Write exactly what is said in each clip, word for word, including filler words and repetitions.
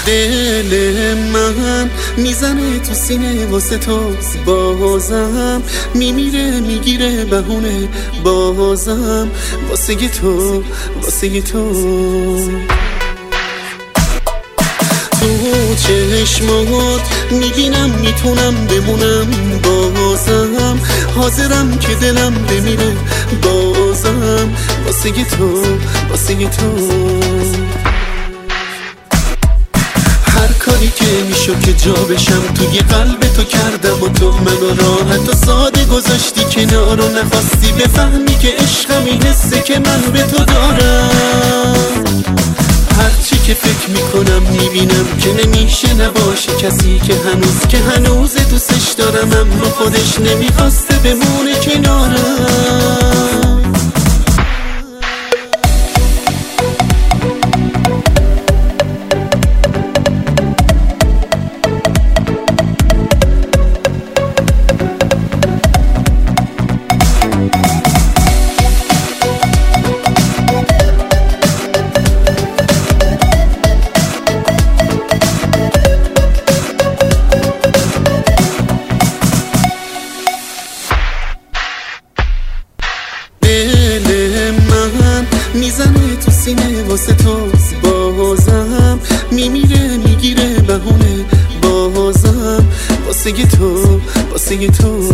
دل من میزنه تو سینه واسه تو، بازم میمیره میگیره بهونه، بازم واسه تو واسه تو. تو چشمات میبینم میتونم بمونم، بازم حاضرم که دلم بمیره، بازم واسه تو واسه تو. هر کاری که میشو که جا بشم توی قلب تو کردم و تو منو راحت و ساده گذاشتی کنار و نخواستی بفهمی که عشقم این حسه که من به تو دارم. هرچی که فکر میکنم میبینم که نمیشه نباشه کسی که هنوز که هنوز دوستش دارم، اما خودش نمیخواسته بمونه کنارم. میزنه تو سینه واسه تو، بازم میمیره میگیره بهونه، بازم واسه تو واسه تو.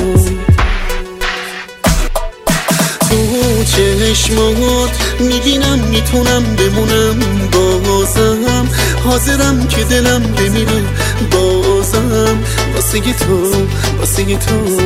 تو چشمات میبینم میتونم بمونم، بازم حاضرم که دلم بمیره، بازم واسه تو واسه تو.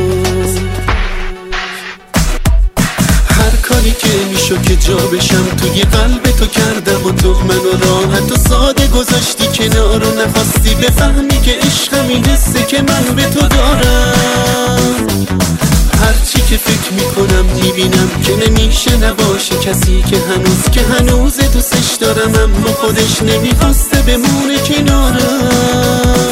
کاری که میشو که جا بشم توی قلب تو کردم و تو منو راحت و ساده گذاشتی کنار و نخواستی بفهمی که عشقم این حسه که من به تو دارم. هرچی که فکر میکنم میبینم که نمیشه نباشه کسی که هنوز که هنوز دوستش دارم، اما خودش نمیخواسته بمونه کنارم.